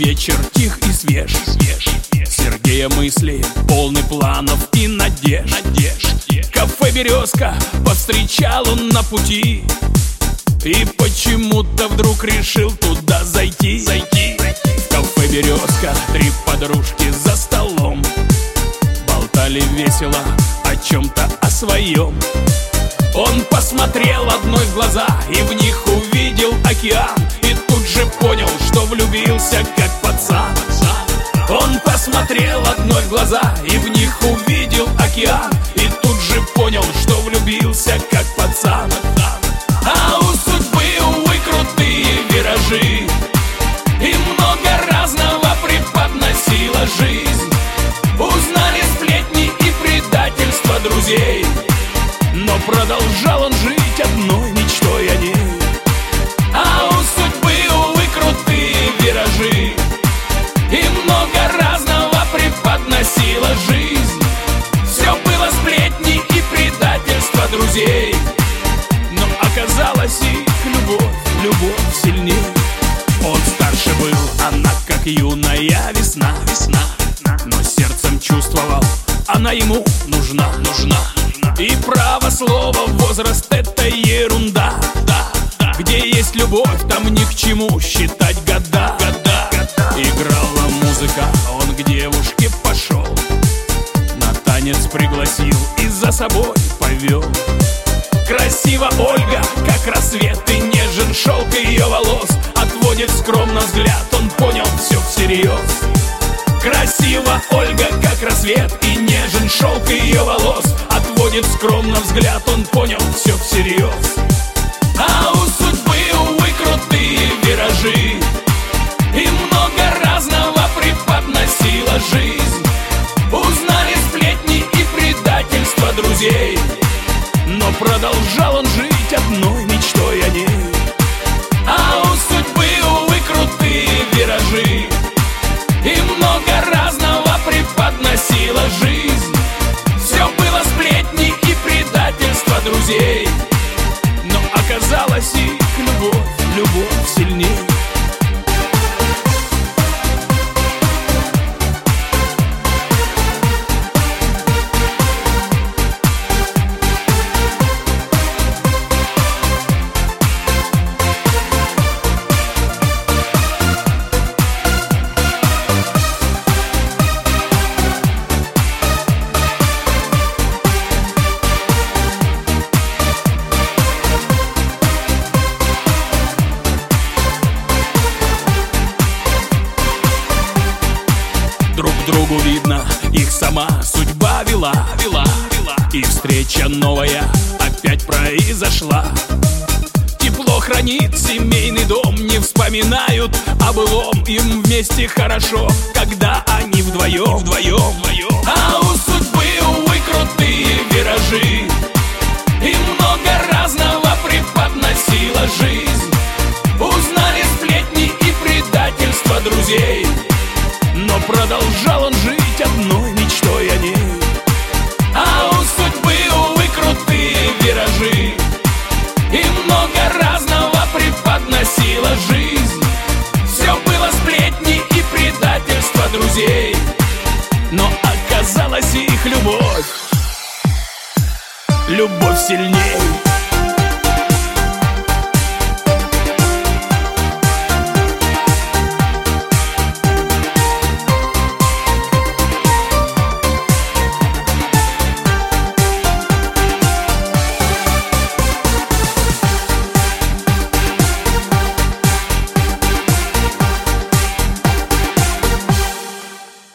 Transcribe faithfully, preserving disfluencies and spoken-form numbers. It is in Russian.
вечер тих и свеж, Сергея мысли полны планов и надежд. Кафе «Березка» повстречал он на пути, и почему-то вдруг решил туда зайти. В кафе «Березка» три подружки за столом болтали весело о чем-то о своем. Он посмотрел одной в глаза и в них увидел океан, и тут же понял, что влюбился как пацан. Он посмотрел одной в глаза и в них увидел океан, и тут же понял, что влюбился как пацан. А у судьбы, увы, крутые виражи, и много разного преподносила жизнь. Узнали сплетни и предательство друзей, но продолжал он жить одной мечтой о ней. А у судьбы, увы, крутые виражи, и много разного преподносила жизнь. Все было сплетни и предательство друзей, но оказалась их любовь, любовь сильней. Он старше был, она как юная весна, весна, но сердцем чувствовал, она ему нужна, нужна. И право слово, возраст — это ерунда. Где есть любовь, там ни к чему считать года. Играла музыка, он к девушке пошел, на танец пригласил и за собой повел. Красива Ольга, как рассвет, и нежен шелк ее волос. Отводит скромно взгляд, он понял все всерьез. Красива Ольга, как рассвет, и нежен шелк ее волос. Отводит скромно взгляд, он понял все всерьез. А у судьбы, увы, крутые виражи, и много разного преподносила жизнь. Узнали сплетни и предательство друзей, но продолжал он жить одной мечтой о ней. А у судьбы, увы, крутые виражи, и много разного преподносила жизнь. Все было сплетни и предательство друзей, но оказалась их любовь, любовь сильней. Друг другу видно, их сама судьба вела, вела, вела. И встреча новая опять произошла. Тепло хранит семейный дом, не вспоминают о былом. Им вместе хорошо, когда они вдвоем, вдвоем, вдвоем. А у судьбы, увы, крутые виражи, и много разного преподносила жизнь. Узнали сплетни и предательство друзей, но продолжал он жить одной мечтой о ней. А у судьбы, увы, крутые виражи, и много разного преподносила жизнь. Все было сплетни и предательство друзей, но оказалась их любовь, любовь сильней.